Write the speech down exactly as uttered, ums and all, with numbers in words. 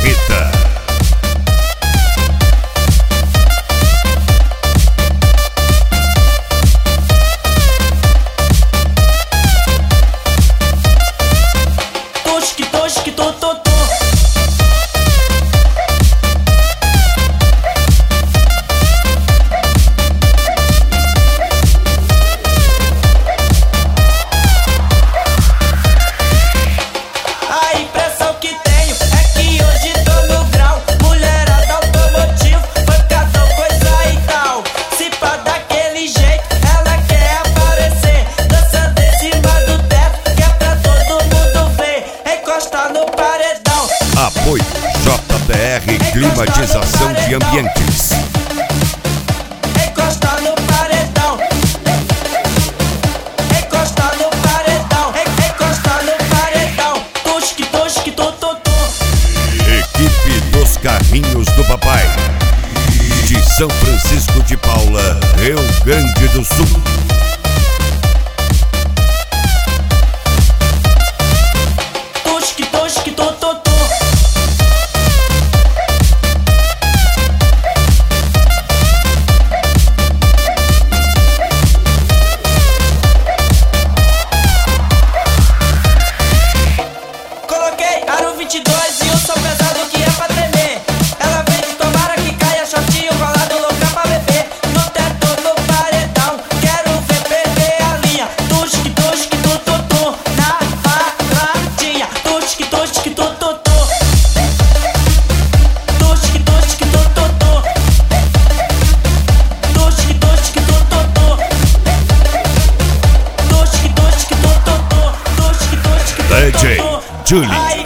Marreta. Tosque, tosque, to, to, to. A impressão que tenho é que hoje tô no grau. Mulherada automotivo, pancadão, coisa e tal. Se pá daquele jeito, ela quer aparecer, dançando em cima do teto, que é pra todo mundo ver. Encostar no paredão. Apoio J B R Climatização de Ambientes. Encostar no paredão. Encostar no paredão. Encostar no paredão. Tosque, tosque, to, to, to. Equipe dos Carrinhos do Papai, de São Francisco de Paula, Rio Grande do Sul. Tosque, tosque, to, to, to. Coloquei aro vinte e dois e o som pesado que é pra tremer. Ela vem de tomara que caia, shortinho colado, louca pra beber. No teto, no paredão, quero ver perder a linha. Tosque, tosque, to, to, to. Na paradinha. Tosque, tosque, to, to, to. Tosque, tosque, to, to, to. Tosque, tosque, to, to, to. Tosque, tosque, to, to, to. Tosque, tosque, to, to, to. D J Julie.